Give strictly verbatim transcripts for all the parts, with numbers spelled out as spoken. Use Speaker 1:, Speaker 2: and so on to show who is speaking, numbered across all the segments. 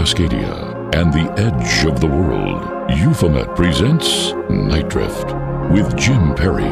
Speaker 1: Cascadia and the edge of the world, Euphomet presents Night Drift with Jim Perry.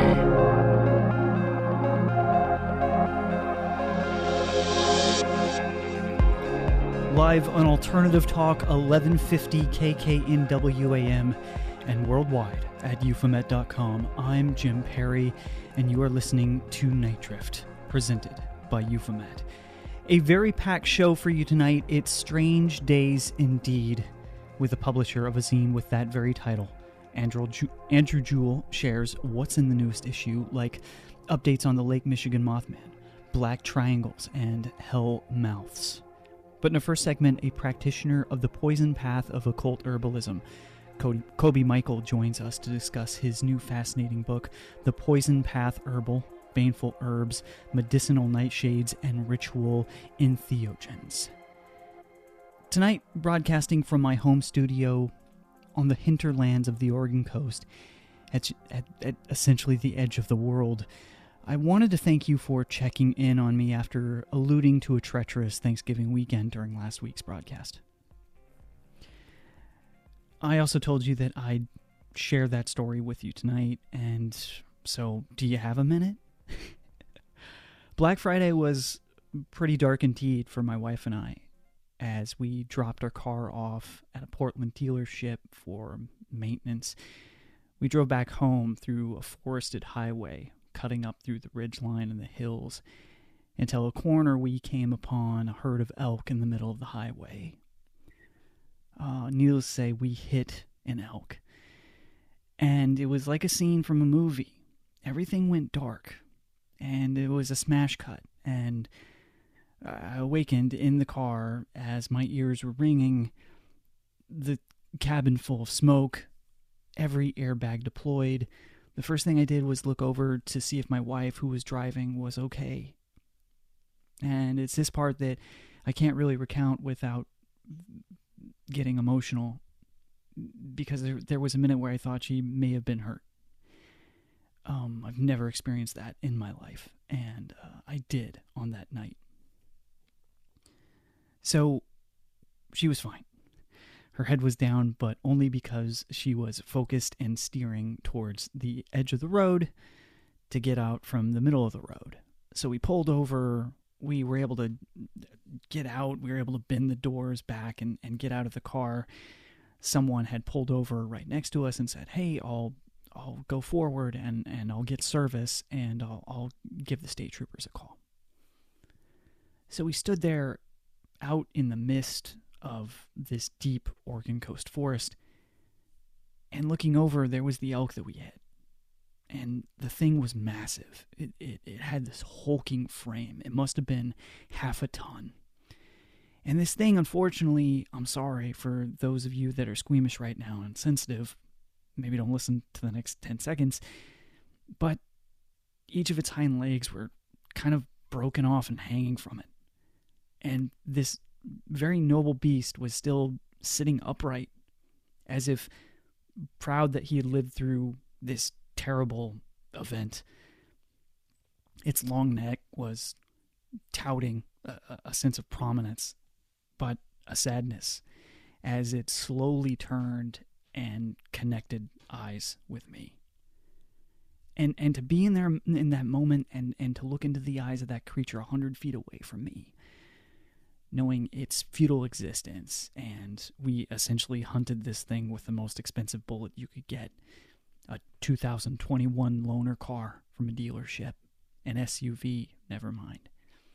Speaker 2: Live on Alternative Talk, eleven fifty K K N W A M, and worldwide at euphomet dot com. I'm Jim Perry, and you are listening to Night Drift, presented by Euphomet. A very packed show for you tonight. It's Strange Days Indeed, with the publisher of a zine with that very title. Andrew, Ju- Andrew Jewell shares what's in the newest issue, like updates on the Lake Michigan Mothman, Black Triangles, and Hell Mouths. But in the first segment, a practitioner of the poison path of occult herbalism, Kobe Michael, joins us to discuss his new fascinating book, The Poison Path Herbal, Baneful Herbs, Medicinal Nightshades, and Ritual Entheogens. Tonight, broadcasting from my home studio on the hinterlands of the Oregon coast, at, at, at essentially the edge of the world, I wanted to thank you for checking in on me after alluding to a treacherous Thanksgiving weekend during last week's broadcast. I also told you that I'd share that story with you tonight, and so do you have a minute? Black Friday was pretty dark indeed for my wife and I, as we dropped our car off at a Portland dealership for maintenance. We drove back home through a forested highway, cutting up through the ridgeline and the hills, until a corner we came upon a herd of elk in the middle of the highway. Uh, needless to say, we hit an elk, and it was like a scene from a movie. Everything went dark, and it was a smash cut, and I awakened in the car as my ears were ringing, the cabin full of smoke, every airbag deployed. The first thing I did was look over to see if my wife, who was driving, was okay. And it's this part that I can't really recount without getting emotional, because there, there was a minute where I thought she may have been hurt. Um, I've never experienced that in my life, and uh, I did on that night. So she was fine. Her head was down, but only because she was focused and steering towards the edge of the road to get out from the middle of the road. So we pulled over. We were able to get out. We were able to bend the doors back and, and get out of the car. Someone had pulled over right next to us and said, hey, I'll I'll go forward and, and I'll get service and I'll, I'll give the state troopers a call. So we stood there out in the mist of this deep Oregon coast forest, and looking over, there was the elk that we hit. And the thing was massive. It, it, it had this hulking frame. It must have been half a ton. And this thing, unfortunately, I'm sorry for those of you that are squeamish right now and sensitive, maybe don't listen to the next ten seconds, but each of its hind legs were kind of broken off and hanging from it. And this very noble beast was still sitting upright, as if proud that he had lived through this terrible event. Its long neck was touting a, a sense of prominence, but a sadness, as it slowly turned and connected eyes with me. And and to be in there in that moment and, and to look into the eyes of that creature a hundred feet away from me, knowing its futile existence, and we essentially hunted this thing with the most expensive bullet you could get, a two thousand twenty-one loaner car from a dealership, an S U V, never mind.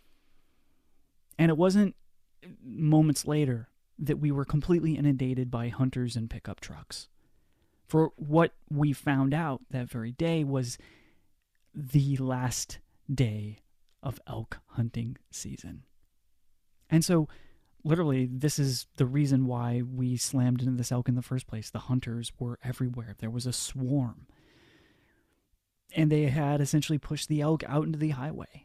Speaker 2: And it wasn't moments later that we were completely inundated by hunters and pickup trucks. For what we found out that very day was the last day of elk hunting season. And so, literally, this is the reason why we slammed into this elk in the first place. The hunters were everywhere. There was a swarm. And they had essentially pushed the elk out into the highway.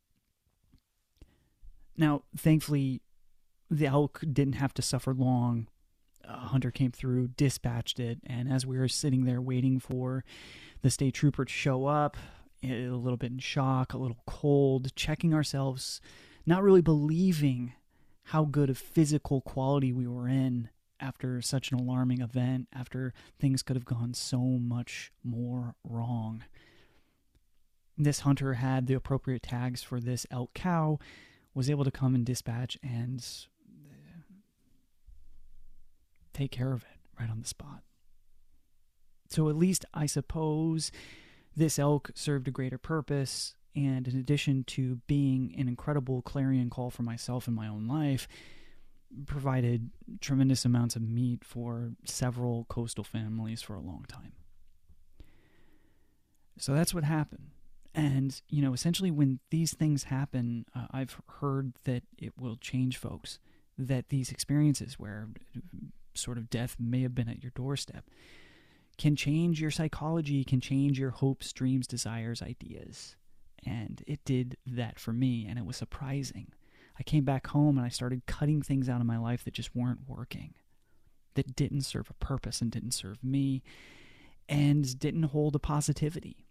Speaker 2: Now, thankfully, the elk didn't have to suffer long. A hunter came through, dispatched it, and as we were sitting there waiting for the state trooper to show up, a little bit in shock, a little cold, checking ourselves, not really believing how good of physical quality we were in after such an alarming event, after things could have gone so much more wrong. This hunter had the appropriate tags for this elk cow, was able to come and dispatch and take care of it right on the spot. So at least I suppose this elk served a greater purpose, and in addition to being an incredible clarion call for myself in my own life, provided tremendous amounts of meat for several coastal families for a long time. So that's what happened. And, you know, essentially when these things happen, uh, I've heard that it will change folks, that these experiences where sort of death may have been at your doorstep can change your psychology, can change your hopes, dreams, desires, ideas. And it did that for me, and it was surprising. I came back home and I started cutting things out of my life that just weren't working, that didn't serve a purpose and didn't serve me, and didn't hold a positivity.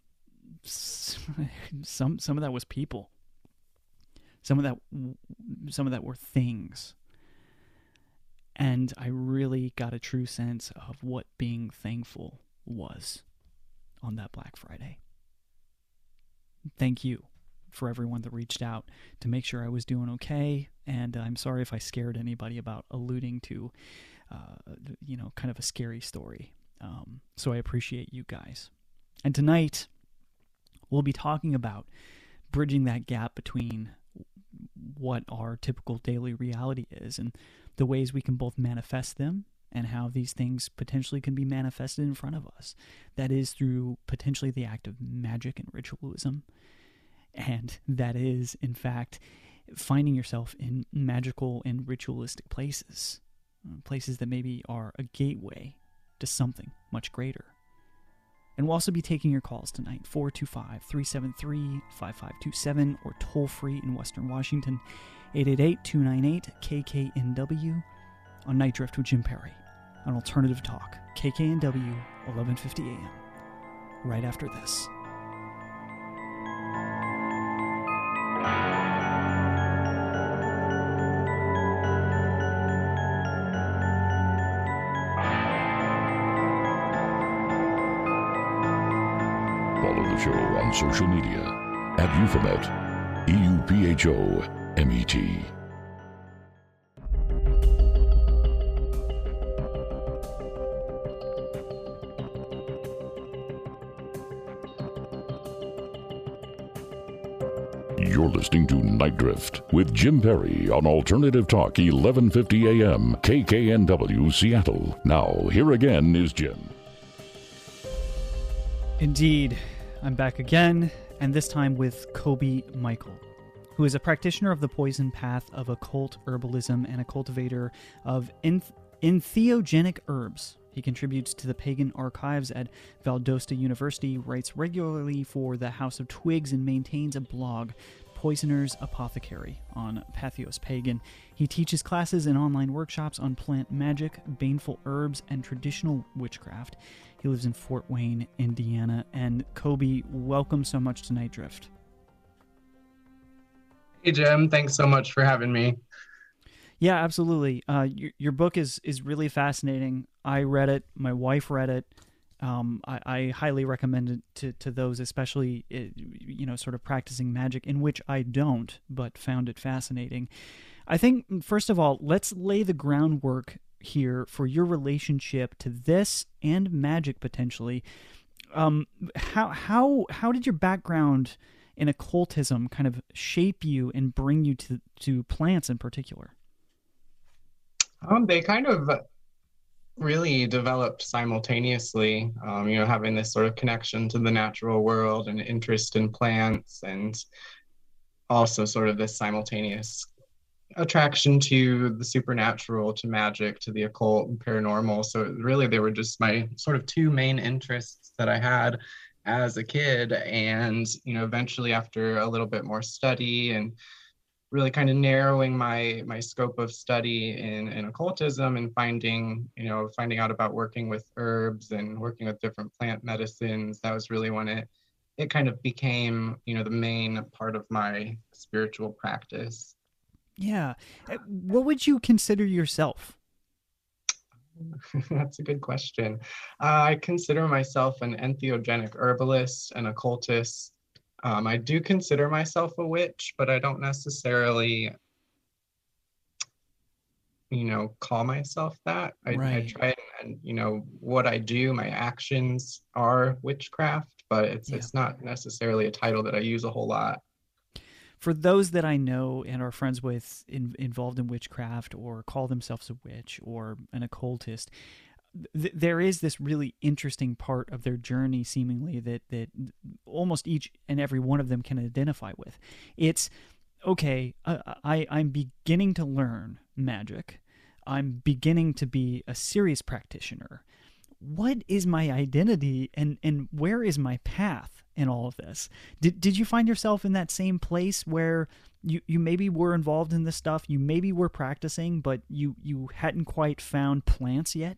Speaker 2: Some some of that was people. Some of that some of that were things. And I really got a true sense of what being thankful was on that Black Friday. Thank you for everyone that reached out to make sure I was doing okay. And I'm sorry if I scared anybody about alluding to, uh, you know, kind of a scary story. Um, so I appreciate you guys. And tonight, we'll be talking about bridging that gap between what our typical daily reality is and the ways we can both manifest them and how these things potentially can be manifested in front of us. That is through potentially the act of magic and ritualism. And that is, in fact, finding yourself in magical and ritualistic places, places that maybe are a gateway to something much greater. And we'll also be taking your calls tonight, four two five, three seven three, five five two seven, or toll-free in Western Washington, eight eight eight, two nine eight, K K N W, on Night Drift with Jim Perry, on Alternative Talk, K K N W, eleven fifty a.m., right after this.
Speaker 1: Follow the show on social media at Euphomet, E U P H O M E T. You're listening to Night Drift with Jim Perry on Alternative Talk, eleven fifty a.m., K K N W, Seattle. Now, here again is Jim.
Speaker 2: Indeed, I'm back again, and this time with Kobe Michael, who is a practitioner of the poison path of occult herbalism and a cultivator of enth- entheogenic herbs. He contributes to the pagan archives at Valdosta University, writes regularly for the House of Twigs, and maintains a blog, Poisoner's Apothecary, on Patheos Pagan. He teaches classes and online workshops on plant magic, baneful herbs, and traditional witchcraft. He lives in Fort Wayne, Indiana. And Kobe, welcome so much to Night Drift.
Speaker 3: Hey, Jim. Thanks so much for having me.
Speaker 2: Yeah, absolutely. Uh, your, your book is, is really fascinating. I read it. My wife read it. Um, I, I highly recommend it to, to those, especially, you know, sort of practicing magic, in which I don't, but found it fascinating. I think, first of all, let's lay the groundwork here for your relationship to this and magic potentially. Um, how how how did your background in occultism kind of shape you and bring you to to plants in particular?
Speaker 3: Um, they kind of really developed simultaneously, um, you know, having this sort of connection to the natural world and interest in plants, and also sort of this simultaneous attraction to the supernatural, to magic, to the occult and paranormal. So really they were just my sort of two main interests that I had as a kid. And, you know, eventually after a little bit more study and really kind of narrowing my my scope of study in, in occultism and finding, you know, finding out about working with herbs and working with different plant medicines, that was really when it it kind of became, you know, the main part of my spiritual practice.
Speaker 2: Yeah. Uh, What would you consider yourself?
Speaker 3: That's a good question. Uh, I consider myself an entheogenic herbalist and occultist. Um, I do consider myself a witch, but I don't necessarily, you know, call myself that. I, I
Speaker 2: Right.
Speaker 3: try and, and, you know, what I do, my actions are witchcraft, but it's
Speaker 2: Yeah.
Speaker 3: it's not necessarily a title that I use a whole lot.
Speaker 2: For those that I know and are friends with in, involved in witchcraft or call themselves a witch or an occultist, th- there is this really interesting part of their journey, seemingly that that almost each and every one of them can identify with. It's okay. Uh, I I'm beginning to learn magic. I'm beginning to be a serious practitioner. What is my identity, and and where is my path in all of this? Did did you find yourself in that same place where you, you maybe were involved in this stuff, you maybe were practicing, but you you hadn't quite found plants yet?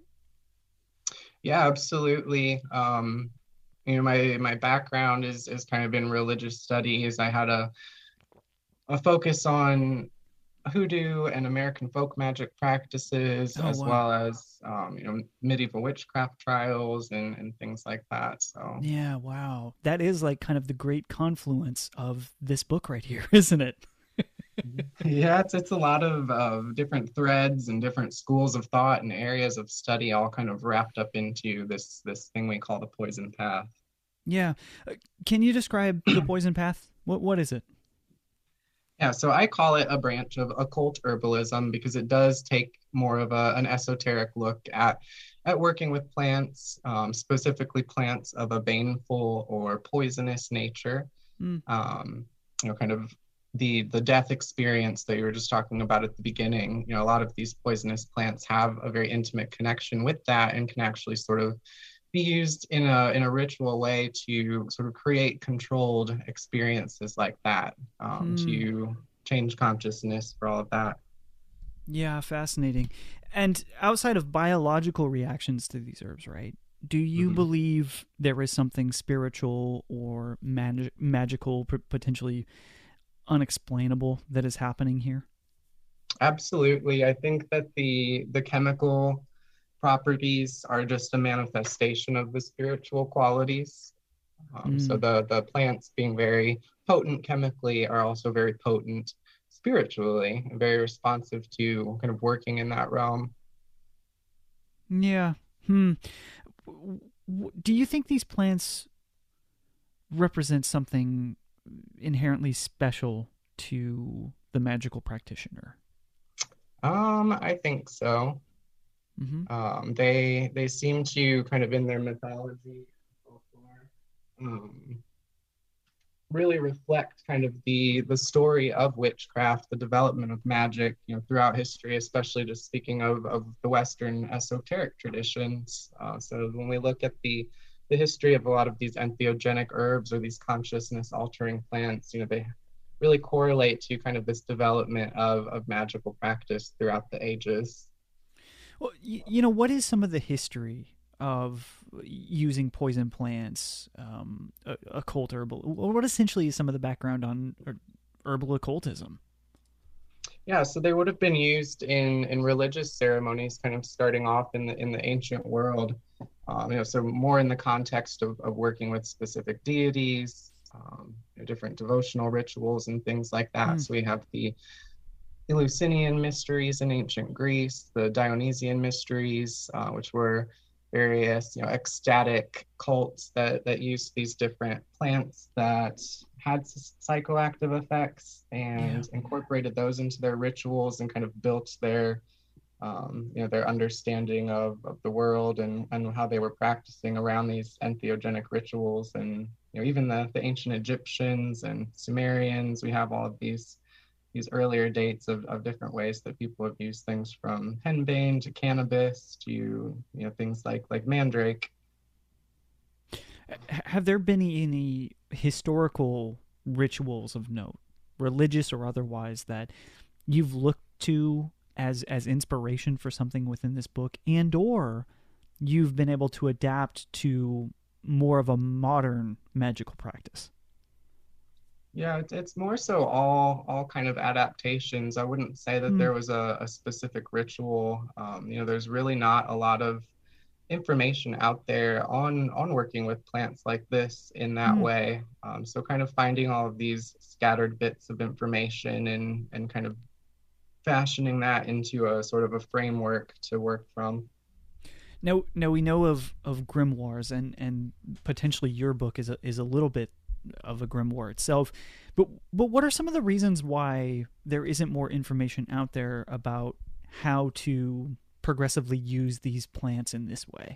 Speaker 3: Yeah, absolutely. Um, you know, my my background is is kind of in religious studies. I had a a focus on hoodoo and American folk magic practices,
Speaker 2: Oh
Speaker 3: as
Speaker 2: wow.
Speaker 3: well as um, you know, medieval witchcraft trials and and things like that. So
Speaker 2: Yeah, wow. That is like kind of the great confluence of this book right here, isn't it?
Speaker 3: yeah, it's it's a lot of uh, different threads and different schools of thought and areas of study, all kind of wrapped up into this this thing we call the poison path.
Speaker 2: Yeah. Uh, Can you describe the poison path? What what is it?
Speaker 3: Yeah, so I call it a branch of occult herbalism because it does take more of a, an esoteric look at at working with plants, um, specifically plants of a baneful or poisonous nature.
Speaker 2: Mm,
Speaker 3: Um, you know, kind of the the death experience that you were just talking about at the beginning. You know, a lot of these poisonous plants have a very intimate connection with that and can actually sort of be used in a in a ritual way to sort of create controlled experiences like that, um,
Speaker 2: hmm.
Speaker 3: to change consciousness for all of that.
Speaker 2: Yeah, fascinating. And outside of biological reactions to these herbs, right? Do you
Speaker 3: Mhm.
Speaker 2: believe there is something spiritual or mag- magical, p- potentially unexplainable that is happening here?
Speaker 3: Absolutely, I think that the the chemical properties are just a manifestation of the spiritual qualities. Um, so
Speaker 2: Mm,
Speaker 3: the the plants being very potent chemically are also very potent spiritually, and very responsive to kind of working in that realm.
Speaker 2: yeah. Hmm. W- w- Do you think these plants represent something inherently special to the magical practitioner?
Speaker 3: Um, I think so.
Speaker 2: Mm-hmm.
Speaker 3: Um, they they seem to kind of in their mythology folklore, um, really reflect kind of the the story of witchcraft, the development of magic, you know, throughout history, especially just speaking of of the Western esoteric traditions. Uh, so when we look at the the history of a lot of these entheogenic herbs or these consciousness altering plants, you know, they really correlate to kind of this development of of magical practice throughout the ages.
Speaker 2: Well, you, you know, what is some of the history of using poison plants, um, occult herbal? What essentially is some of the background on herbal occultism?
Speaker 3: Yeah, so they would have been used in in religious ceremonies, kind of starting off in the in the ancient world. Um, you know, so more in the context of, of working with specific deities, um, you know, different devotional rituals and things like that.
Speaker 2: Hmm.
Speaker 3: So we have the Eleusinian mysteries in ancient Greece, the Dionysian mysteries, uh, which were various, you know, ecstatic cults that that used these different plants that had psychoactive effects
Speaker 2: Yeah.
Speaker 3: and incorporated those into their rituals and kind of built their um, you know, their understanding of, of the world and, and how they were practicing around these entheogenic rituals. And you know, even the, the ancient Egyptians and Sumerians, we have all of these these earlier dates of, of different ways that people have used things from henbane to cannabis to you know things like like mandrake.
Speaker 2: Have there been any historical rituals of note, religious or otherwise, that you've looked to as as inspiration for something within this book, and or you've been able to adapt to more of a modern magical practice?
Speaker 3: Yeah, it's, it's more so all all kind of adaptations. I wouldn't say that
Speaker 2: Hmm.
Speaker 3: there was a, a specific ritual. Um, you know, there's really not a lot of information out there on on working with plants like this in that
Speaker 2: Hmm.
Speaker 3: way. Um, so kind of finding all of these scattered bits of information and and kind of fashioning that into a sort of a framework to work from.
Speaker 2: Now, now we know of, of grimoires, and, and potentially your book is a, is a little bit of a grimoire itself. But but what are some of the reasons why there isn't more information out there about how to progressively use these plants in this way?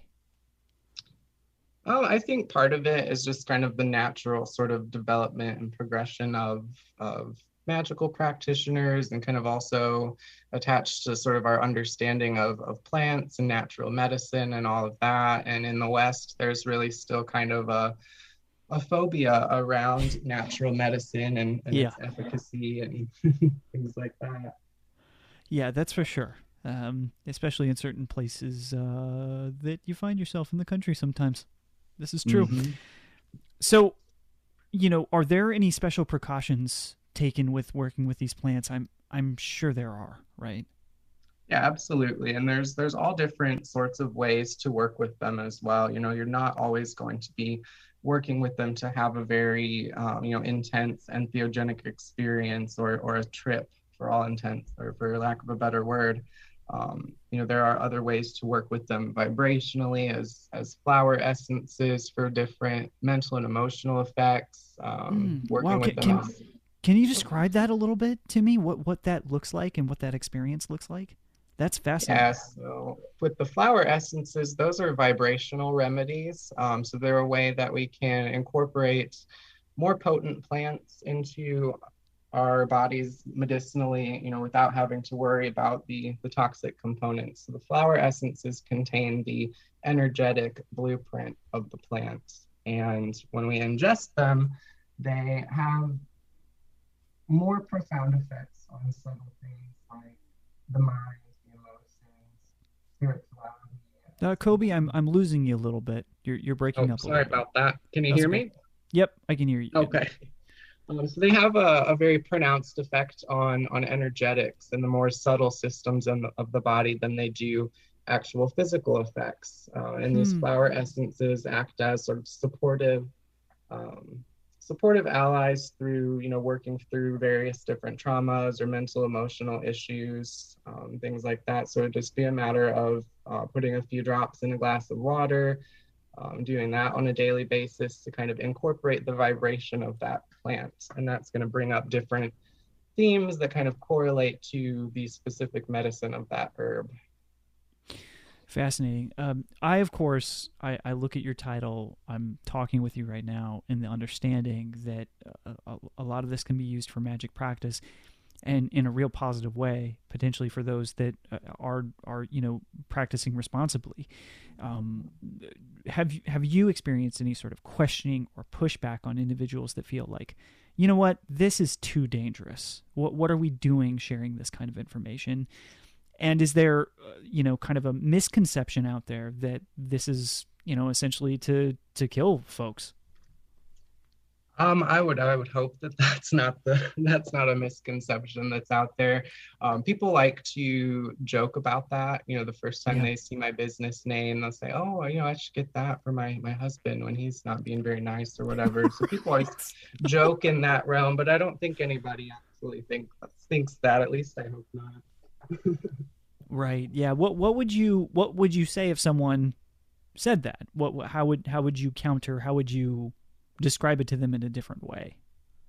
Speaker 3: Oh, I think part of it is just kind of the natural sort of development and progression of of magical practitioners and kind of also attached to sort of our understanding of, of plants and natural medicine and all of that. And in the West, there's really still kind of a, a phobia around natural medicine and, and
Speaker 2: Yeah,
Speaker 3: its efficacy and things like that.
Speaker 2: yeah, that's for sure. Um, especially in certain places uh, that you find yourself in the country sometimes. This is true.
Speaker 3: Mm-hmm.
Speaker 2: So, you know, are there any special precautions taken with working with these plants? I'm I'm sure there are, right?
Speaker 3: Yeah, absolutely. And there's there's all different sorts of ways to work with them as well. You know, you're not always going to be working with them to have a very um, you know intense entheogenic experience or or a trip for all intents or for lack of a better word. Um, you know, there are other ways to work with them vibrationally as as flower essences for different mental and emotional effects. Um,
Speaker 2: Mm, wow.
Speaker 3: working with
Speaker 2: Can,
Speaker 3: them
Speaker 2: can
Speaker 3: as
Speaker 2: can you describe that a little bit to me? What what that looks like and what that experience looks like? That's
Speaker 3: Yeah,
Speaker 2: fascinating.
Speaker 3: so with the flower essences, those are vibrational remedies. Um, so they're a way that we can incorporate more potent plants into our bodies medicinally, you know, without having to worry about the, the toxic components. So the flower essences contain the energetic blueprint of the plant. And when we ingest them, they have more profound effects on subtle things like the mind, the emotions, spirituality.
Speaker 2: Uh, Kobe, I'm I'm losing you a little bit. You're you're breaking
Speaker 3: Oh,
Speaker 2: up a
Speaker 3: sorry
Speaker 2: little bit.
Speaker 3: about that. Can you
Speaker 2: That's
Speaker 3: hear
Speaker 2: okay.
Speaker 3: me?
Speaker 2: Yep, I can hear you again.
Speaker 3: Okay. Um, so they have a, a very pronounced effect on on energetics and the more subtle systems in the, of the body than they do actual physical effects. Uh, and these
Speaker 2: Hmm.
Speaker 3: flower essences act as sort of supportive um, supportive allies through you know working through various different traumas or mental emotional issues, um, things like that. So it'd just be a matter of uh, putting a few drops in a glass of water, um, doing that on a daily basis to kind of incorporate the vibration of that plant. And that's going to bring up different themes that kind of correlate to the specific medicine of that herb.
Speaker 2: Fascinating. Um, I, of course, I, I look at your title. I'm talking with you right now in the understanding that uh, a, a lot of this can be used for magic practice, and in a real positive way, potentially for those that uh, are are you know practicing responsibly. Um, have you have you experienced any sort of questioning or pushback on individuals that feel like, you know what, this is too dangerous? What what are we doing sharing this kind of information? And is there, uh, you know, kind of a misconception out there that this is, you know, essentially to to kill folks?
Speaker 3: Um, I would I would hope that that's not the that's not a misconception that's out there. Um, people like to joke about that. You know, the first time
Speaker 2: Yeah.
Speaker 3: they see my business name, they'll say, "Oh, you know, I should get that for my my husband when he's not being very nice or whatever." So people always
Speaker 2: Right.
Speaker 3: joke in that realm, but I don't think anybody actually think thinks that. At least I hope not.
Speaker 2: Right. Yeah. What what would you what would you say if someone said that? What what- how would how would you counter? How would you describe it to them in a different way?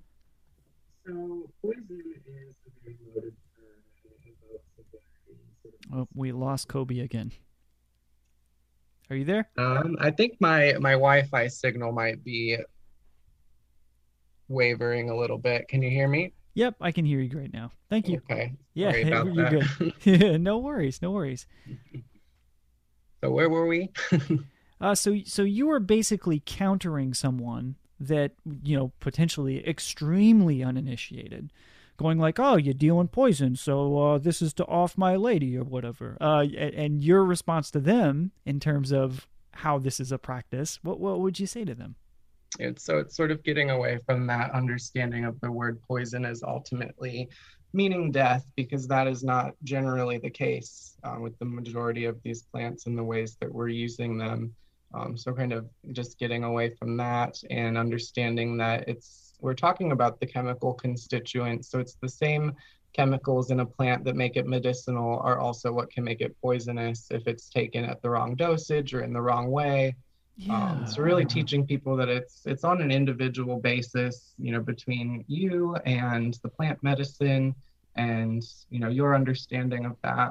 Speaker 3: So poison is a very loaded term and it invokes a very sort
Speaker 2: Oh, we lost Kobe again. Are you there?
Speaker 3: of um, I think my my Wi-Fi signal might be wavering a little bit. Can you hear me?
Speaker 2: Yep, I can hear you right now. Thank you.
Speaker 3: Okay,
Speaker 2: Yeah,
Speaker 3: sorry about
Speaker 2: you're
Speaker 3: that.
Speaker 2: good. No worries. No worries.
Speaker 3: So where were we?
Speaker 2: Uh, so so you were basically countering someone that, you know, potentially extremely uninitiated, going like, "Oh, you're dealing poison, so uh, this is to off my lady or whatever." Uh, and your response to them in terms of how this is a practice, what what would you say to them?
Speaker 3: it's so it's sort of getting away from that understanding of the word poison as ultimately meaning death, because that is not generally the case uh, with the majority of these plants and the ways that we're using them. Um, so kind of just getting away from that and understanding that it's we're talking about the chemical constituents. So it's the same chemicals in a plant that make it medicinal are also what can make it poisonous if it's taken at the wrong dosage or in the wrong way.
Speaker 2: Yeah.
Speaker 3: Um, so really teaching people that it's it's on an individual basis, you know, between you and the plant medicine and, you know, your understanding of that.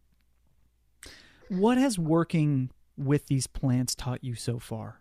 Speaker 2: What has working with these plants taught you so far?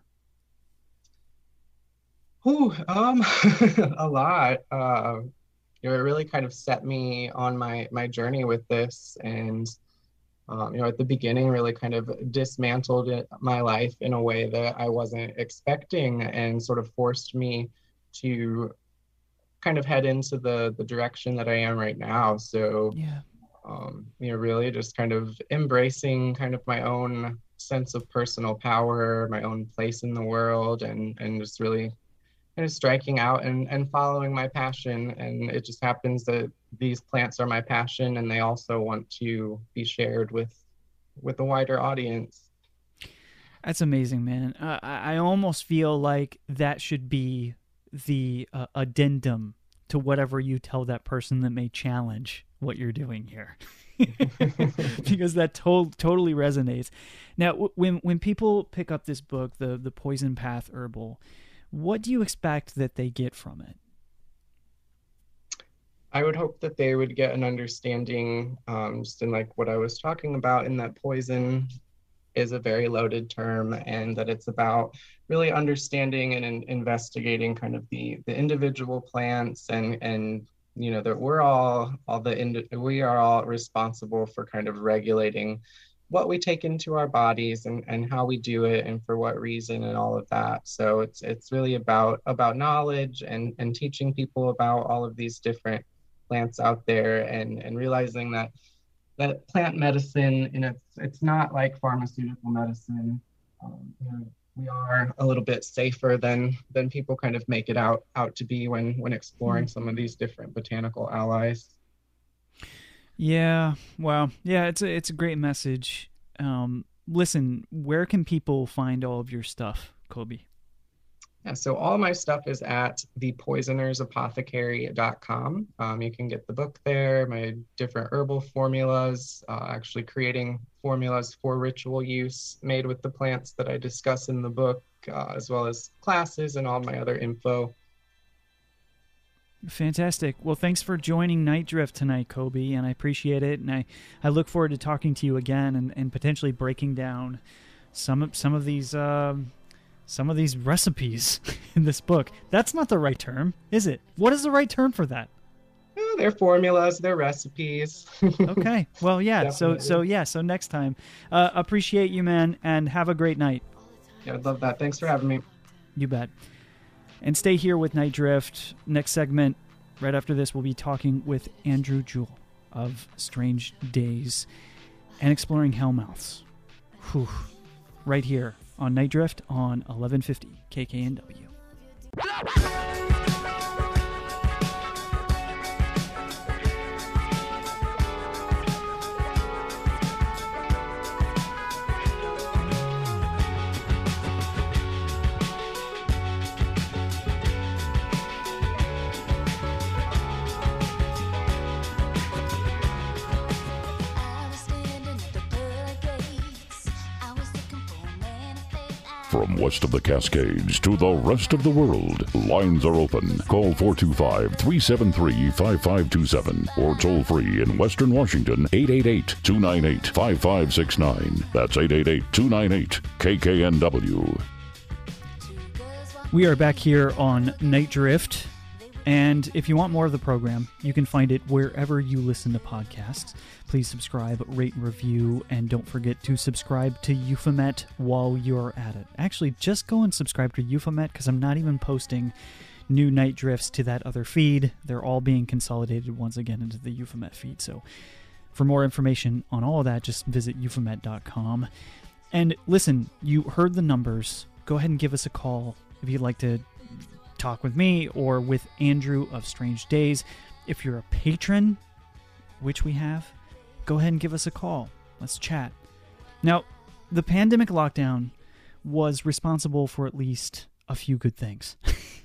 Speaker 3: Oh, um, a lot. Uh, you know, it really kind of set me on my my journey with this, and um, you know, at the beginning, really kind of dismantled it, my life in a way that I wasn't expecting, and sort of forced me to kind of head into the the direction that I am right now. So,
Speaker 2: Yeah.
Speaker 3: um, you know, really just kind of embracing kind of my own sense of personal power, my own place in the world, and and just really kind of striking out and, and following my passion. And it just happens that these plants are my passion, and they also want to be shared with with a wider audience.
Speaker 2: That's amazing, man. Uh, I I almost feel like that should be the uh, addendum to whatever you tell that person that may challenge what you're doing here. Because that to- totally resonates. Now, w- when when people pick up this book, the the Poison Path Herbal, what do you expect that they get from it?
Speaker 3: I would hope that they would get an understanding, um, just in like what I was talking about, in that poison is a very loaded term, and that it's about really understanding and in, investigating kind of the the individual plants, and and you know that we're all all the indi- we are all responsible for kind of regulating what we take into our bodies, and and how we do it, and for what reason, and all of that. So it's it's really about about knowledge, and and teaching people about all of these different plants out there, and and realizing that that plant medicine, and it's it's not like pharmaceutical medicine. Um, you know, we are a little bit safer than than people kind of make it out out to be when when exploring some of these different botanical allies.
Speaker 2: Yeah, well, yeah, it's a it's a great message. Um, listen, where can people find all of your stuff, Colby?
Speaker 3: Yeah, so all my stuff is at the poisoners apothecary dot com. Um, you can get the book there, my different herbal formulas, uh, actually creating formulas for ritual use made with the plants that I discuss in the book, uh, as well as classes and all my other info.
Speaker 2: Fantastic. Well, thanks for joining Night Drift tonight, Colby, and I appreciate it. And I, I look forward to talking to you again, and, and potentially breaking down some of some of these um, some of these recipes in this book. That's not the right term, is it? What is the right term for that?
Speaker 3: Oh, they're formulas, they're recipes.
Speaker 2: Okay. Well, yeah. so so yeah. So next time, uh, appreciate you, man, and have a great night.
Speaker 3: Yeah, I'd love that. Thanks for having me.
Speaker 2: You bet. And stay here with Night Drift. Next segment, right after this, we'll be talking with Andrew Jewell of Strange Days and exploring Hellmouths. Whew. Right here on Night Drift on eleven fifty K K N W.
Speaker 1: From west of the Cascades to the rest of the world, lines are open. Call four two five, three seven three, five five two seven or toll free in Western Washington, eight eight eight, two nine eight, five five six nine. That's eight eight eight, two nine eight, K K N W.
Speaker 2: We are back here on Night Drift, and if you want more of the program, you can find it wherever you listen to podcasts. Please subscribe, rate, and review, and don't forget to subscribe to Euphomet while you're at it. Actually, just go and subscribe to Euphomet, because I'm not even posting new Night Drifts to that other feed. They're all being consolidated once again into the Euphomet feed. So for more information on all of that, just visit euphomet dot com. And listen, you heard the numbers. Go ahead and give us a call. if you'd like to talk with me or with Andrew of Strange Days. If you're a patron, which we have, go ahead and give us a call. Let's chat. Now, the pandemic lockdown was responsible for at least a few good things.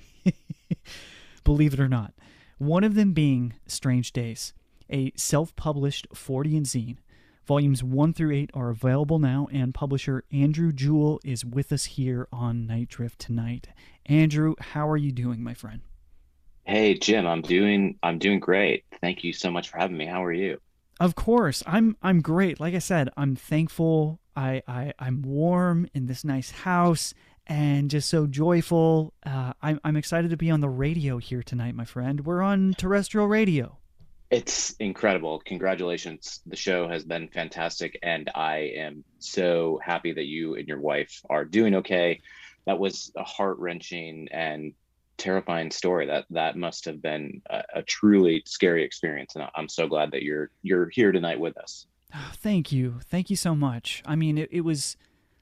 Speaker 2: Believe it or not. One of them being Strange Days, a self-published Fortean zine. Volumes one through eight are available now, and publisher Andrew Jewell is with us here on Night Drift tonight. Andrew, how are you doing, my friend?
Speaker 4: Hey, Jim, I'm doing I'm doing great. Thank you so much for having me. How are you?
Speaker 2: Of course, I'm I'm great. Like I said, I'm thankful. I, I I'm warm in this nice house and just so joyful. Uh, I'm I'm excited to be on the radio here tonight, my friend. We're on terrestrial radio.
Speaker 4: It's incredible. Congratulations. The show has been fantastic, and I am so happy that you and your wife are doing okay. That was a heart-wrenching and terrifying story. That that must have been a, a truly scary experience, and I'm so glad that you're you're here tonight with us.
Speaker 2: Oh, thank you. Thank you so much. I mean, it, it was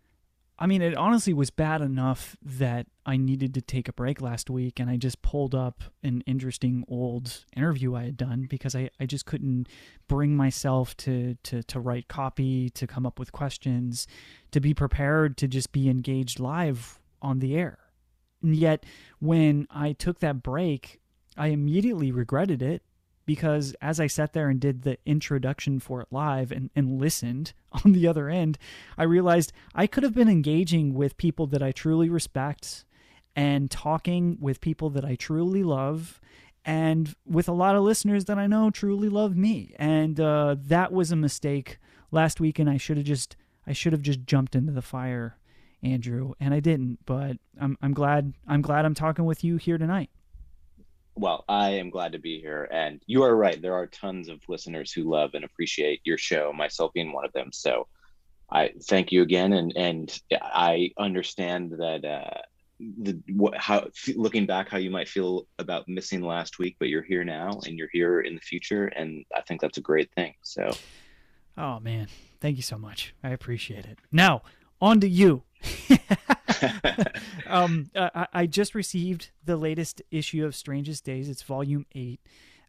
Speaker 2: I mean, it honestly was bad enough that I needed to take a break last week, and I just pulled up an interesting old interview I had done because I, I just couldn't bring myself to, to, to write copy, to come up with questions, to be prepared to just be engaged live on the air. And yet, when I took that break, I immediately regretted it because as I sat there and did the introduction for it live and, and listened on the other end, I realized I could have been engaging with people that I truly respect and talking with people that I truly love and with a lot of listeners that I know truly love me. And uh, that was a mistake last week, and I should have just I should have just jumped into the fire, Andrew, and I didn't. But I'm I'm glad I'm glad I'm talking with you here tonight.
Speaker 4: Well, I am glad to be here, and you are right. There are tons of listeners who love and appreciate your show, myself being one of them. So I thank you again, and and I understand that uh, the what, how looking back, how you might feel about missing last week, but you're here now, and you're here in the future, and I think that's a great thing. So,
Speaker 2: oh man, thank you so much. I appreciate it. Now, on to you. um, I, I just received the latest issue of Strangest Days. It's volume eight.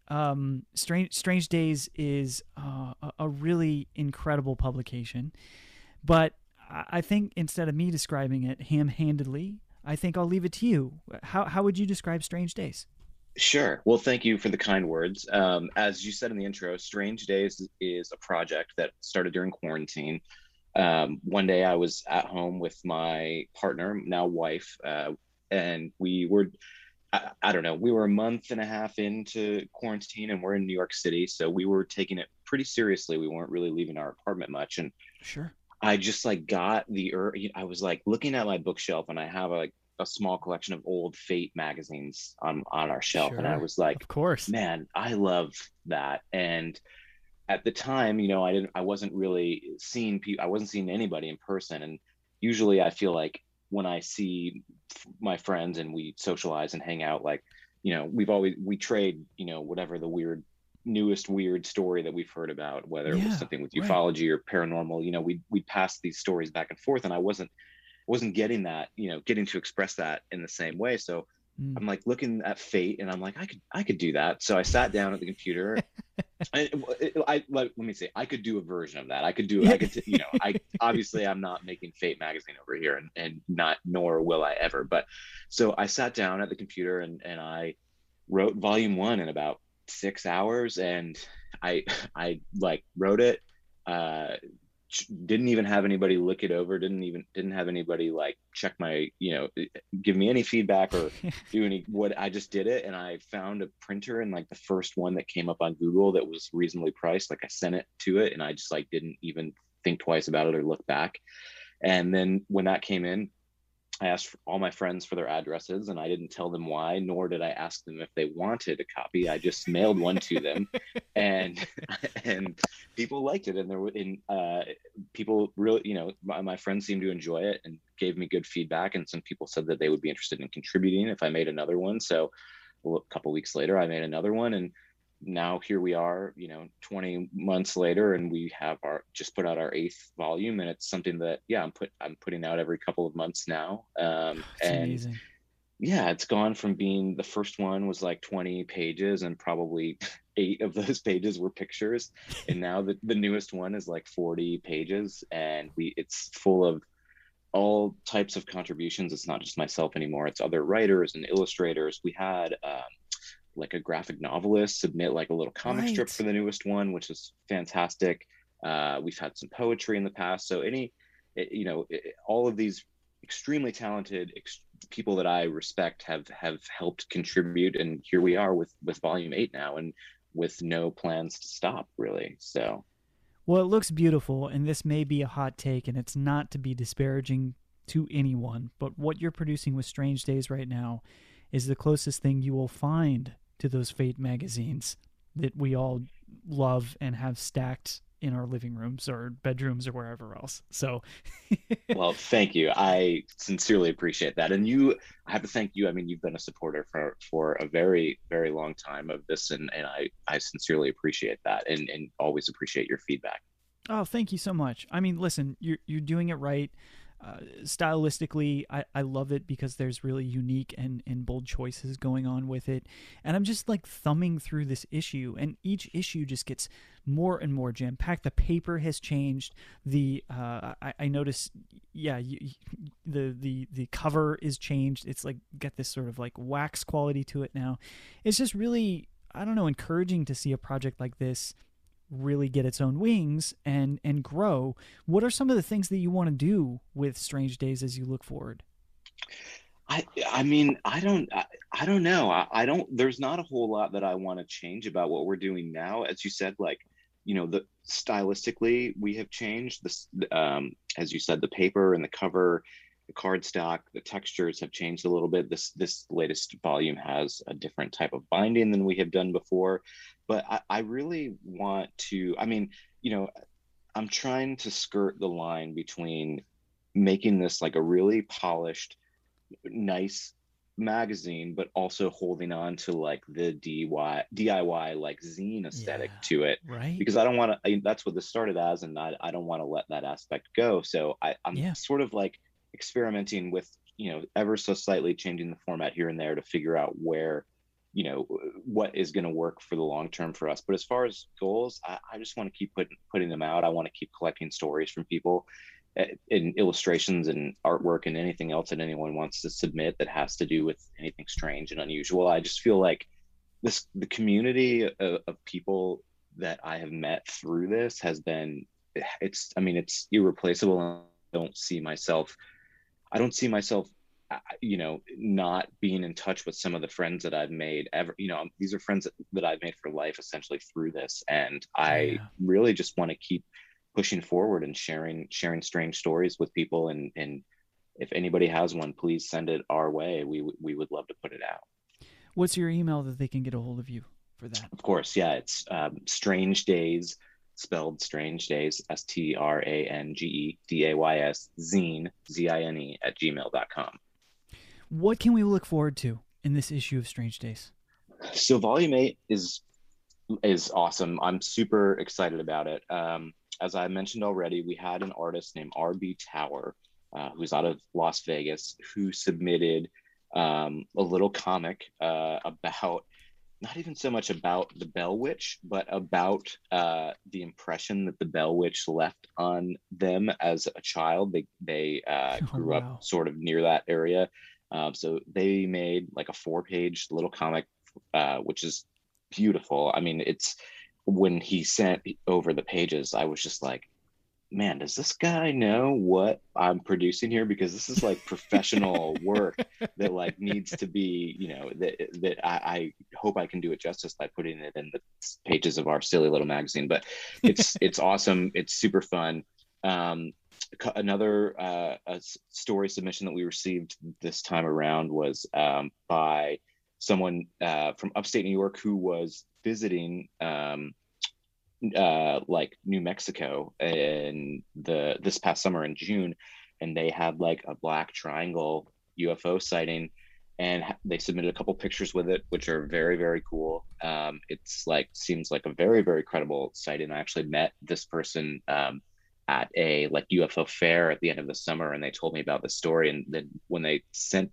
Speaker 2: Um, Strange Strange Days is uh, a, a really incredible publication, but I think instead of me describing it ham-handedly, I think I'll leave it to you. How how would you describe Strange Days?
Speaker 4: Sure. Well, thank you for the kind words. Um, as you said in the intro, Strange Days is a project that started during quarantine. Um, one day I was at home with my partner, now wife, uh, and we were, I, I don't know, we were a month and a half into quarantine, and we're in New York City. So we were taking it pretty seriously. We weren't really leaving our apartment much. And
Speaker 2: sure,
Speaker 4: I just like got the, I was like looking at my bookshelf, and I have a, a small collection of old Fate magazines on, on our shelf.
Speaker 2: Sure.
Speaker 4: And I was like,
Speaker 2: of course,
Speaker 4: man, I love that. And at the time, you know, I didn't, I wasn't really seeing people, I wasn't seeing anybody in person. And usually I feel like when I see my friends and we socialize and hang out, like, you know, we've always, we trade, you know, whatever the weird, newest weird story that we've heard about, whether
Speaker 2: yeah,
Speaker 4: it was something with
Speaker 2: right.
Speaker 4: ufology or paranormal, you know, we we pass these stories back and forth, and I wasn't, wasn't getting that, you know, getting to express that in the same way. So mm. I'm like looking at Fate, and I'm like, I could, I could do that. So I sat down at the computer. I, I let, let me say, I could do a version of that. I could do, I could, you know, I obviously I'm not making Fate magazine over here, and, and not, nor will I ever. But so I sat down at the computer, and, and I wrote volume one in about six hours, and I, I like wrote it, uh, didn't even have anybody look it over, didn't even, didn't have anybody like check my, you know, give me any feedback or do any, what, I just did it. And I found a printer, and like the first one that came up on Google that was reasonably priced, like I sent it to it, and I just like didn't even think twice about it or look back. And then when that came in, I asked all my friends for their addresses, and I didn't tell them why, nor did I ask them if they wanted a copy. I just mailed one to them, and and people liked it, and there were in uh, people really, you know, my, my friends seemed to enjoy it and gave me good feedback, and some people said that they would be interested in contributing if I made another one. So a couple weeks later, I made another one, and now here we are, you know, twenty months later, and we have our just put out our eighth volume, and it's something that, yeah, I'm put I'm putting out every couple of months now. Um,
Speaker 2: That's
Speaker 4: and
Speaker 2: amazing.
Speaker 4: yeah, it's gone from being, the first one was like twenty pages and probably eight of those pages were pictures. And now the, the newest one is like forty pages, and we it's full of all types of contributions. It's not just myself anymore. It's other writers and illustrators. We had um, like a graphic novelist submit like a little comic
Speaker 2: Right.
Speaker 4: strip for the newest one, which is fantastic. Uh, we've had some poetry in the past. So any, it, you know, it, all of these extremely talented ex- people that I respect have have helped contribute, and here we are with with volume eight now, and with no plans to stop really. So
Speaker 2: Well, it looks beautiful, and this may be a hot take, and it's not to be disparaging to anyone, but what you're producing with Strange Days right now is the closest thing you will find to those Fate magazines that we all love and have stacked in our living rooms or bedrooms or wherever else. So,
Speaker 4: well, thank you. I sincerely appreciate that. And you, I have to thank you. I mean, you've been a supporter for for a very, very long time of this, and, and I, I sincerely appreciate that, and, and always appreciate your feedback.
Speaker 2: oh, thank you so much. I mean, listen, you're you're doing it right. Uh, stylistically, I, I love it because there's really unique and, and bold choices going on with it. And I'm just like thumbing through this issue, and each issue just gets more and more jam packed. The paper has changed. The uh, I, I noticed, yeah, you, the the the cover is changed. It's like got this sort of like wax quality to it now. It's just really, I don't know, encouraging to see a project like this really get its own wings and and grow. What are some of the things that you want to do with Strange Days as you look forward?
Speaker 4: I I mean, I don't I, I don't know. I, I don't there's not a whole lot that I want to change about what we're doing now. As you said, like, you know, the stylistically we have changed this, um as you said, the paper and the cover, the cardstock, the textures have changed a little bit. This this latest volume has a different type of binding than we have done before. But I, I really want to, I mean, you know, I'm trying to skirt the line between making this like a really polished, nice magazine, but also holding on to like the D I Y like zine aesthetic
Speaker 2: Yeah,
Speaker 4: to it.
Speaker 2: right?
Speaker 4: Because I don't want to, that's what this started as, and I, I don't want to let that aspect go. So I, I'm
Speaker 2: Yeah.
Speaker 4: sort of like experimenting with, you know, ever so slightly changing the format here and there to figure out where, you know, what is going to work for the long term for us. But as far as goals, I, I just want to keep putting putting them out. I want to keep collecting stories from people, uh, in illustrations and artwork and anything else that anyone wants to submit that has to do with anything strange and unusual. I just feel like this, the community of, of people that I have met through this has been, it's, I mean, it's irreplaceable. I don't see myself, I don't see myself you know, not being in touch with some of the friends that I've made ever, you know, these are friends that, that I've made for life essentially through this. And I
Speaker 2: Yeah.
Speaker 4: really just want to keep pushing forward and sharing, sharing strange stories with people. And, and if anybody has one, please send it our way. We, we would love to put it out.
Speaker 2: What's your email that they can get a hold of you for that?
Speaker 4: Of course. Yeah. It's um, Strange Days, spelled Strange Days, S T R A N G E D A Y S, zine, Z I N E, at gmail dot com.
Speaker 2: What can we look forward to in this issue of Strange Days?
Speaker 4: So volume eight is is awesome. I'm super excited about it. Um, as I mentioned already, we had an artist named R B Tower, uh, who's out of Las Vegas, who submitted um, a little comic uh, about, not even so much about the Bell Witch, but about uh, the impression that the Bell Witch left on them as a child. They they uh,
Speaker 2: Oh,
Speaker 4: grew
Speaker 2: wow.
Speaker 4: up sort of near that area. Um, so they made like a four-page little comic, uh, which is beautiful. I mean, it's, when he sent over the pages, I was just like, man, does this guy know what I'm producing here? Because this is like professional work that like needs to be, you know, that that I, I hope I can do it justice by putting it in the pages of our silly little magazine. But it's it's awesome. It's super fun. Um, Another uh, a story submission that we received this time around was um, by someone uh, from upstate New York who was visiting um, uh, like New Mexico in the this past summer in June, and they had like a black triangle U F O sighting, and they submitted a couple pictures with it, which are very, very cool. Um, it's like, seems like a very, very credible sighting. I actually met this person um, at a like U F O fair at the end of the summer, and they told me about the story. And then when they sent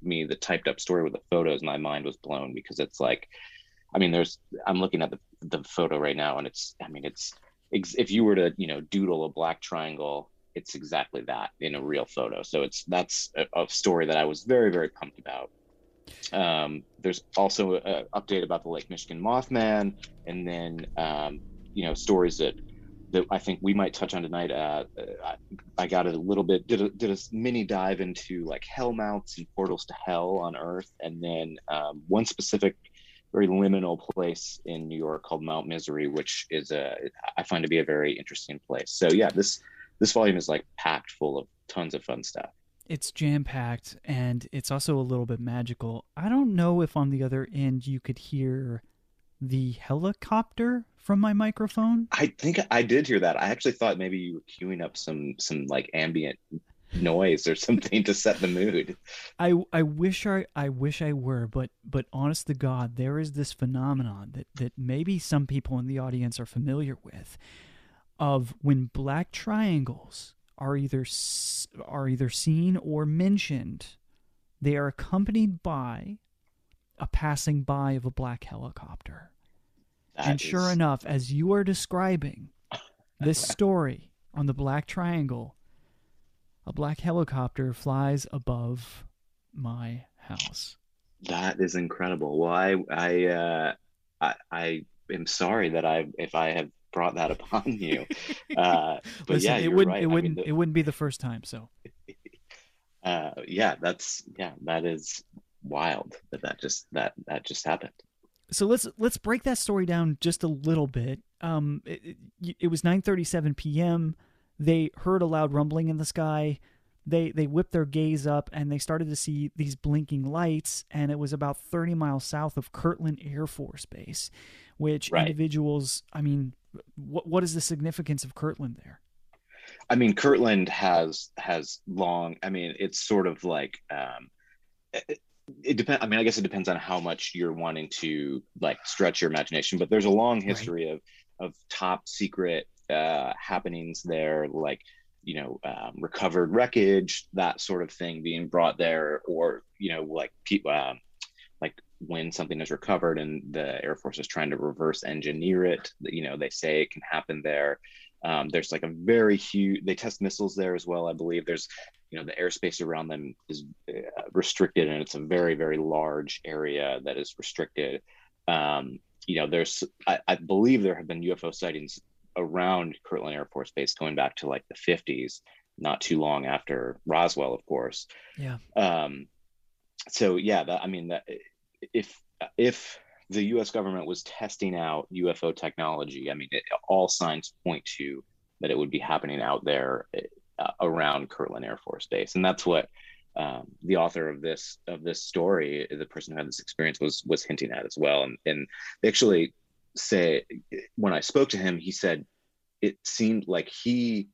Speaker 4: me the typed up story with the photos, my mind was blown, because it's like, I mean, there's, I'm looking at the, the photo right now, and it's, I mean, it's, if you were to, you know, doodle a black triangle, it's exactly that in a real photo. So it's, that's a, a story that I was very, very pumped about. Um, there's also an update about the Lake Michigan Mothman, and then, um, you know, stories that, that I think we might touch on tonight. Uh, I, I got a little bit, did a, did a mini dive into like hellmouths and portals to hell on Earth. And then um, one specific, very liminal place in New York called Mount Misery, which is a, I find to be a very interesting place. So yeah, this, this volume is like packed full of tons of fun stuff.
Speaker 2: It's jam-packed, and it's also a little bit magical. I don't know if on the other end you could hear the helicopter from my microphone.
Speaker 4: I think I did hear that. I actually thought maybe you were queuing up some some like ambient noise or something to set the mood.
Speaker 2: I I wish I I wish I were, but but honest to God, there is this phenomenon that that maybe some people in the audience are familiar with, of when black triangles are either are either seen or mentioned, they are accompanied by a passing by of a black helicopter. That and sure is... enough, as you are describing this story on the Black Triangle, a black helicopter flies above my house.
Speaker 4: That is incredible. Well, I I uh, I, I am sorry that I if I have brought that upon you. Uh, but
Speaker 2: Listen,
Speaker 4: yeah,
Speaker 2: it
Speaker 4: you're
Speaker 2: wouldn't
Speaker 4: right.
Speaker 2: it wouldn't
Speaker 4: I mean, the...
Speaker 2: it wouldn't be the first time. So
Speaker 4: uh, yeah, that's yeah, that is wild that that just that that just happened.
Speaker 2: So let's let's break that story down just a little bit. Um, it, it, it was nine thirty-seven p.m. They heard a loud rumbling in the sky. They they whipped their gaze up, and they started to see these blinking lights. And it was about thirty miles south of Kirtland Air Force Base, which right. individuals. I mean, what what is the significance of Kirtland there?
Speaker 4: I mean, Kirtland has has long. I mean, it's sort of like. Um, it, It depends. I mean, I guess it depends on how much you're wanting to like stretch your imagination, but there's a long history right. of, of top secret uh, happenings there, like, you know, um, recovered wreckage, that sort of thing being brought there, or, you know, like people, um, like when something is recovered and the Air Force is trying to reverse engineer it, you know, they say it can happen there. Um, there's like a very huge, they test missiles there as well, I believe. There's, you know, the airspace around them is uh, restricted, and it's a very, very large area that is restricted. Um, you know, there's, I, I believe there have been U F O sightings around Kirtland Air Force Base going back to like the fifties, not too long after Roswell, of course.
Speaker 2: Yeah.
Speaker 4: Um, so yeah, that, I mean, that if, if, the U S government was testing out U F O technology, I mean, it, all signs point to that it would be happening out there uh, around Kirtland Air Force Base, and that's what um, the author of this of this story, the person who had this experience, was was hinting at as well. And and they actually say, when I spoke to him, he said it seemed like he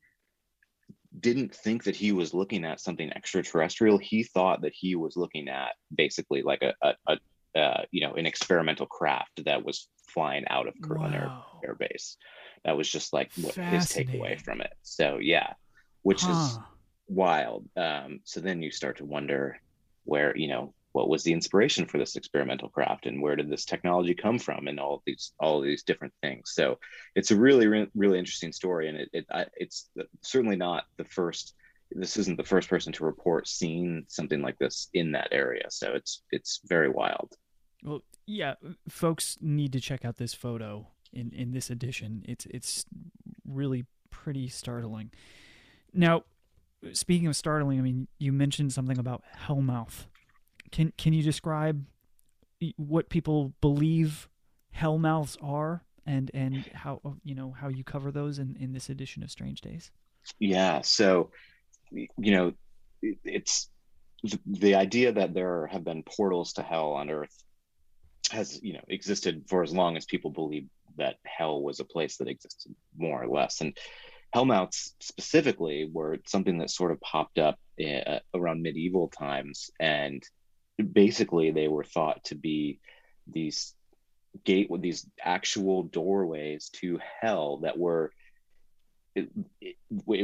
Speaker 4: didn't think that he was looking at something extraterrestrial. He thought that he was looking at basically like a, a, a Uh, you know, an experimental craft that was flying out of Kirtland Air, Air Base. That was just like what his takeaway from it. So yeah, which huh. is wild. Um, so then you start to wonder where, you know, what was the inspiration for this experimental craft, and where did this technology come from, and all of these all of these different things. So it's a really re- really interesting story, and it, it I, it's certainly not the first. This isn't the first person to report seeing something like this in that area. So it's it's very wild.
Speaker 2: Well, yeah, folks need to check out this photo in, in this edition. It's it's really pretty startling. Now, speaking of startling, I mean, you mentioned something about hellmouth. Can can you describe what people believe hellmouths are, and and how, you know, how you cover those in, in this edition of Strange Days?
Speaker 4: Yeah, so you know, it's the idea that there have been portals to hell on Earth has, you know, existed for as long as people believe that hell was a place that existed, more or less. And hellmouths specifically were something that sort of popped up uh, around medieval times, and basically they were thought to be these gate with these actual doorways to hell that were it, it, it was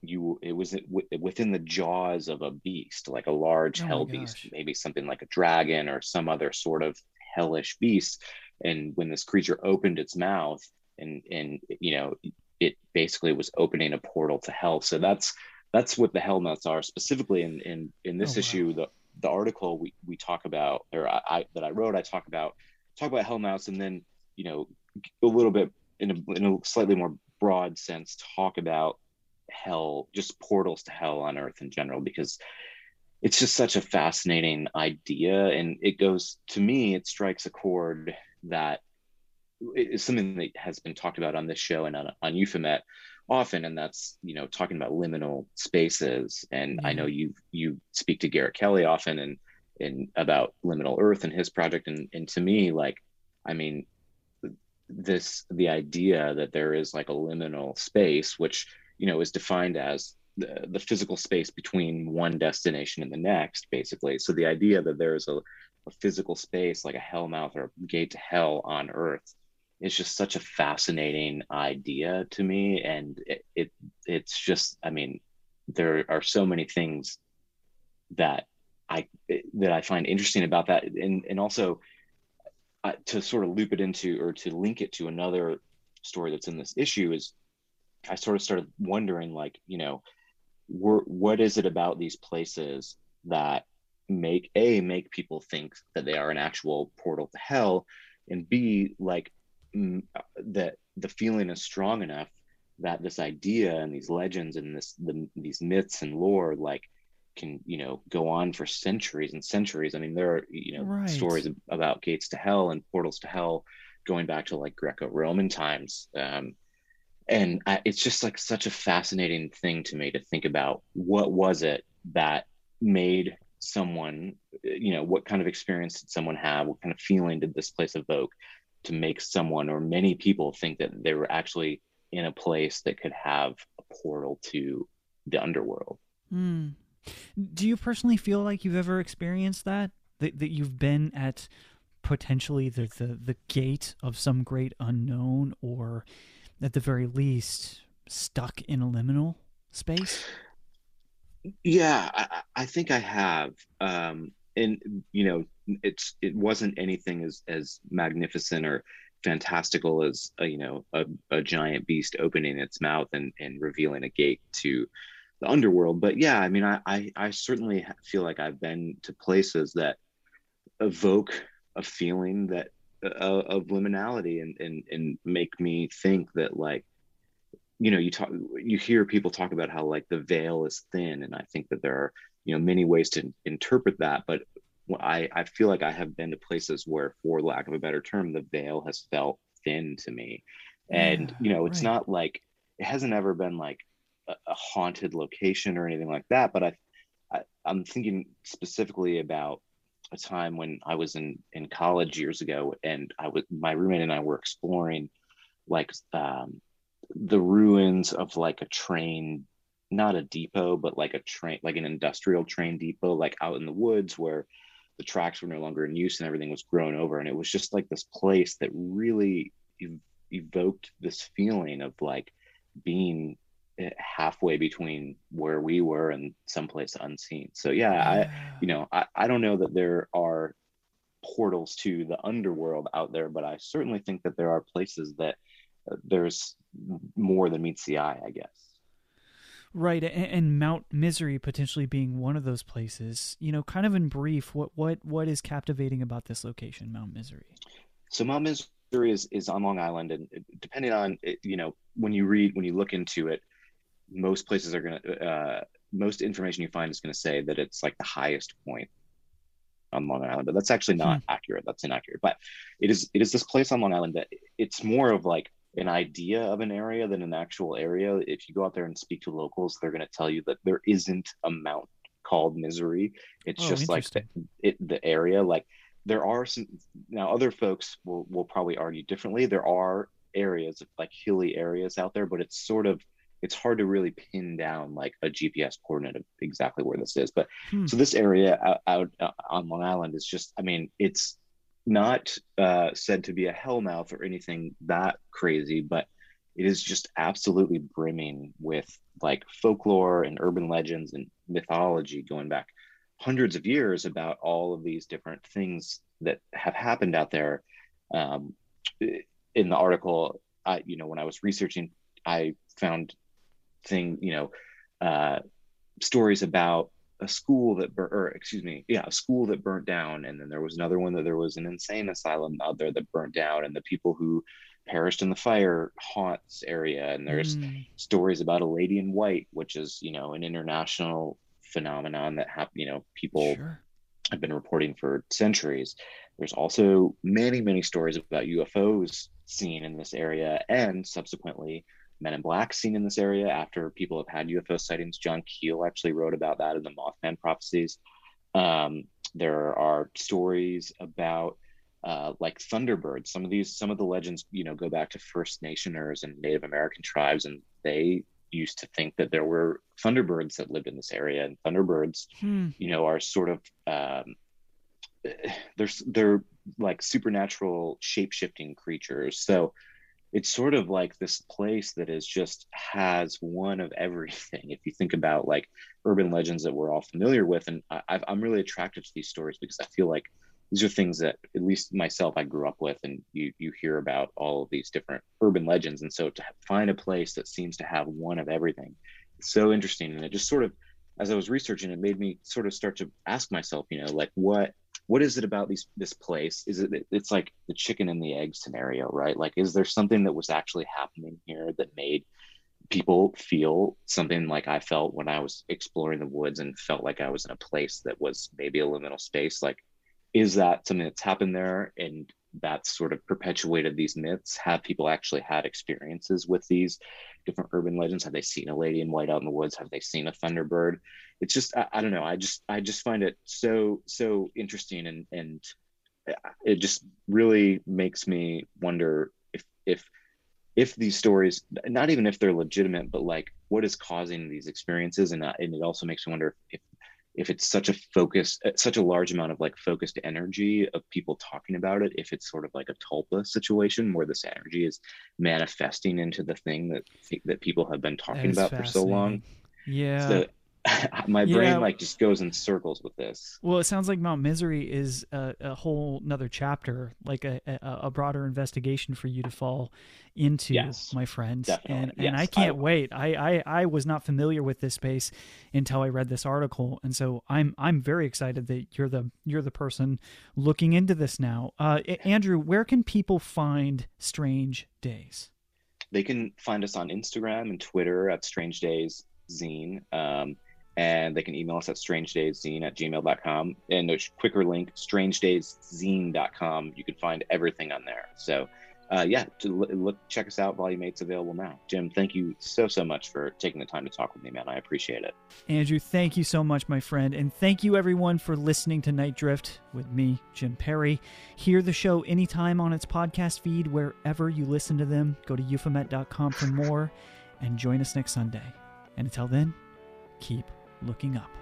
Speaker 4: you it was w- within the jaws of a beast, like a large
Speaker 2: Oh my
Speaker 4: hell beast,
Speaker 2: gosh.
Speaker 4: maybe something like a dragon or some other sort of hellish beast. And when this creature opened its mouth, and and you know, it basically was opening a portal to hell. So that's that's what the hellmouths are specifically in in in
Speaker 2: Oh
Speaker 4: this
Speaker 2: wow.
Speaker 4: issue. The the article we we talk about, or I, I that I wrote, I talk about talk about hellmouths, and then, you know, a little bit in a, in a slightly more broad sense, talk about hell, just portals to hell on Earth in general, because it's just such a fascinating idea. And it goes, to me, it strikes a chord that is something that has been talked about on this show and on, on Euphemet often, and that's, you know, talking about liminal spaces. And I know
Speaker 2: Yeah.
Speaker 4: you you speak to Garrett Kelly often, and and about Liminal Earth and his project. And and to me, like, I mean, this the idea that there is like a liminal space, which, you know, is defined as the, the physical space between one destination and the next, basically. So the idea that there is a, a physical space like a hellmouth or a gate to hell on Earth is just such a fascinating idea to me. And it, it it's just, I mean, there are so many things that I that I find interesting about that. And and also, uh, to sort of loop it into, or to link it to another story that's in this issue, is I sort of started wondering, like, you know, we're, what is it about these places that make a make people think that they are an actual portal to hell, and b, like, mm, that the feeling is strong enough that this idea and these legends and this the, these myths and lore, like, can, you know, go on for centuries and centuries. I mean, there are, you know,
Speaker 2: Right.
Speaker 4: stories about gates to hell and portals to hell going back to like Greco-Roman times. Um, and I, it's just like such a fascinating thing to me to think about, what was it that made someone, you know, what kind of experience did someone have, what kind of feeling did this place evoke to make someone or many people think that they were actually in a place that could have a portal to the underworld.
Speaker 2: Hmm. Do you personally feel like you've ever experienced that? That, that you've been at potentially the, the, the gate of some great unknown, or at the very least stuck in a liminal space?
Speaker 4: Yeah, I, I think I have. Um, and you know, it's it wasn't anything as as magnificent or fantastical as a, you know, a, a giant beast opening its mouth and and revealing a gate to the underworld. But yeah, I mean, I I, I certainly feel like I've been to places that evoke a feeling that uh, of liminality, and and and make me think that, like, you know, you talk, you hear people talk about how, like, the veil is thin, and I think that there are, you know, many ways to interpret that. But I I feel like I have been to places where, for lack of a better term, the veil has felt thin to me. And
Speaker 2: Yeah,
Speaker 4: you know, it's
Speaker 2: right.
Speaker 4: not like, it hasn't ever been like a, a haunted location or anything like that. But I, I I'm thinking specifically about a time when I was in in college years ago, and I was my roommate and I were exploring, like, um, the ruins of like a train, not a depot, but like a train, like an industrial train depot, like out in the woods where the tracks were no longer in use and everything was grown over. And it was just like this place that really ev- evoked this feeling of like being halfway between where we were and someplace unseen. So yeah, I,
Speaker 2: Yeah.
Speaker 4: you know, I, I don't know that there are portals to the underworld out there, but I certainly think that there are places that uh, there's more than meets the eye, I guess.
Speaker 2: Right, and, and Mount Misery potentially being one of those places. You know, kind of in brief, what what what is captivating about this location, Mount Misery?
Speaker 4: So Mount Misery is, is on Long Island, and depending on it, you know, when you read, when you look into it, most places are going to, uh, most information you find is going to say that it's like the highest point on Long Island, but that's actually
Speaker 2: Hmm.
Speaker 4: not accurate. That's inaccurate. But it is it is this place on Long Island that it's more of like an idea of an area than an actual area. If you go out there and speak to locals, they're going to tell you that there isn't a mountain called Misery. It's
Speaker 2: Oh,
Speaker 4: just like the,
Speaker 2: interesting.
Speaker 4: it the area. Like, there are some, now other folks will will probably argue differently. There are areas, like hilly areas out there, but it's sort of, it's hard to really pin down like a G P S coordinate of exactly where this is. But
Speaker 2: Hmm.
Speaker 4: so this area out, out uh, on Long Island is just, I mean, it's not uh, said to be a hellmouth or anything that crazy, but it is just absolutely brimming with like folklore and urban legends and mythology going back hundreds of years about all of these different things that have happened out there. Um, in the article, I, you know, when I was researching, I found thing, you know, uh, stories about a school that, bur- or excuse me, yeah, a school that burnt down. And then there was another one that there was an insane asylum out there that burnt down, and the people who perished in the fire haunts area. And there's mm. stories about a lady in white, which is, you know, an international phenomenon that have, you know, people sure. have been reporting for centuries. There's also many, many stories about U F Os seen in this area, and subsequently Men in Black seen in this area after people have had U F O sightings. John Keel actually wrote about that in the Mothman Prophecies. Um, there are stories about uh, like Thunderbirds. Some of these, some of the legends, you know, go back to First Nationers and Native American tribes, and they used to think that there were Thunderbirds that lived in this area. And Thunderbirds, hmm. you know, are sort of um, they're they're like supernatural shape-shifting creatures. So it's sort of like this place that is just has one of everything. If you think about like urban legends that we're all familiar with, and I, I'm really attracted to these stories because I feel like these are things that at least myself I grew up with, and you you hear about all of these different urban legends, and so to find a place that seems to have one of everything, it's so interesting. And it just sort of, as I was researching, it made me sort of start to ask myself, you know, like what what is it about these this place? Is it it's like the chicken and the egg scenario, right? Like, is there something that was actually happening here that made people feel something like I felt when I was exploring the woods and felt like I was in a place that was maybe a liminal space? Like, is that something that's happened there, and that's sort of perpetuated these myths? Have people actually had experiences with these different urban legends? Have they seen a lady in white out in the woods? Have they seen a Thunderbird? It's just, I, I don't know. I just, I just find it so, so interesting. And, and it just really makes me wonder if, if, if these stories, not even if they're legitimate, but like what is causing these experiences. And, uh, and it also makes me wonder if, if it's such a focus, such a large amount of like focused energy of people talking about it, if it's sort of like a tulpa situation where this energy is manifesting into the thing that that people have been talking about for so long.
Speaker 2: Yeah.
Speaker 4: So my brain
Speaker 2: yeah.
Speaker 4: like just goes in circles with this.
Speaker 2: Well, it sounds like Mount Misery is a, a whole nother chapter, like a, a, a broader investigation for you to fall into,
Speaker 4: yes,
Speaker 2: my friend.
Speaker 4: Definitely.
Speaker 2: And
Speaker 4: yes,
Speaker 2: and I can't I wait. I, I, I was not familiar with this space until I read this article, and so I'm I'm very excited that you're the you're the person looking into this now. Uh, Andrew, where can people find Strange Days?
Speaker 4: They can find us on Instagram and Twitter at Strange Days Zine. Um, And they can email us at strange days zine at gmail dot com. And a quicker link, strange days zine dot com. You can find everything on there. So, uh, yeah, look, look, check us out. Volume eight's available now. Jim, thank you so, so much for taking the time to talk with me, man. I appreciate it.
Speaker 2: Andrew, thank you so much, my friend. And thank you, everyone, for listening to Night Drift with me, Jim Perry. Hear the show anytime on its podcast feed, wherever you listen to them. Go to euphomet dot com for more and join us next Sunday. And until then, keep looking up.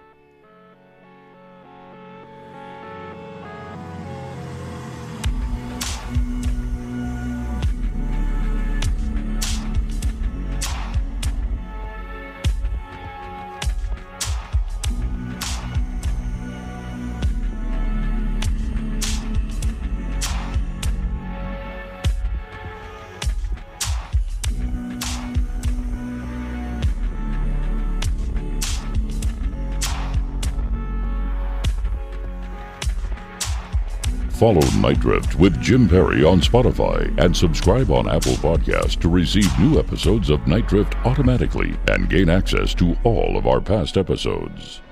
Speaker 1: Follow Night Drift with Jim Perry on Spotify and subscribe on Apple Podcasts to receive new episodes of Night Drift automatically and gain access to all of our past episodes.